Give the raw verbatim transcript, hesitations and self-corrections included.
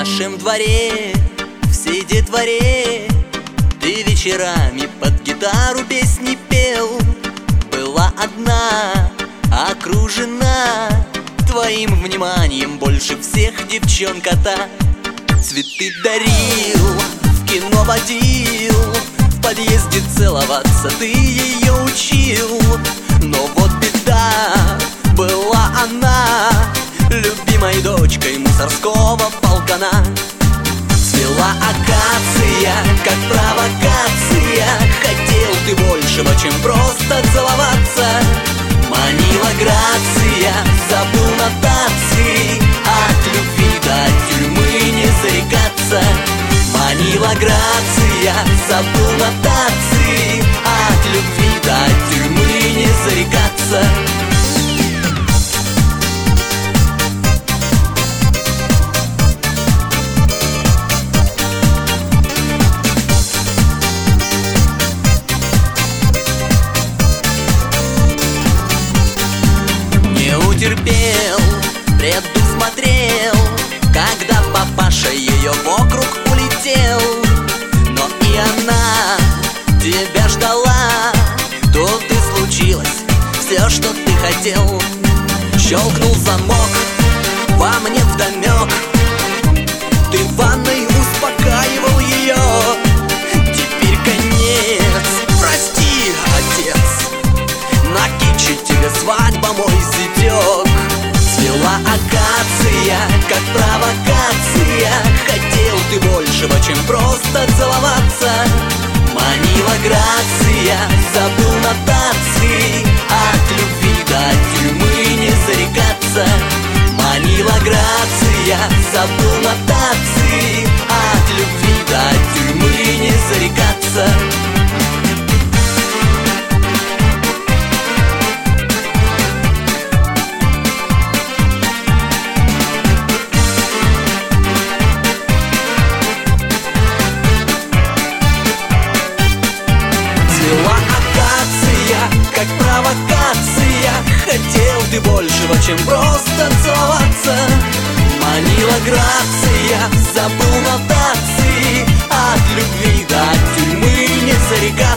нашем дворе, всей детворе ты вечерами под гитару песни пел. Была одна, окружена твоим вниманием больше всех девчонка-то. Цветы дарил, в кино водил, в подъезде целоваться ты ее учил. Но вот беда, была она любимой дочкой мусорского полкана. Цвела акация, как провокация, хотел ты большего, чем просто целоваться. Манила грация, забыл нотации, от любви до тюрьмы не зарекаться. Манила грация, забыл нотации, от любви до тюрьмы не зарекаться. Терпел, предусмотрел, когда папаша ее вокруг улетел. Но и она тебя ждала, тут и случилось все, что ты хотел. Щелкнул замок, во мне вдомек, ты в ванной успокаивал ее. Теперь конец, прости, отец, на киче тебе свадьба мой зятек. Цвела акация, как провокация, хотел ты большего, чем просто целоваться. Манила грация, забыл нотации, от любви до тюрьмы не зарекаться. Манила грация, забыл нотации, от любви до тюрьмы не зарекаться. Как провокация, хотел ты большего, чем просто целоваться. Манила грация, забыл нотации, от любви до тюрьмы не зарекаться.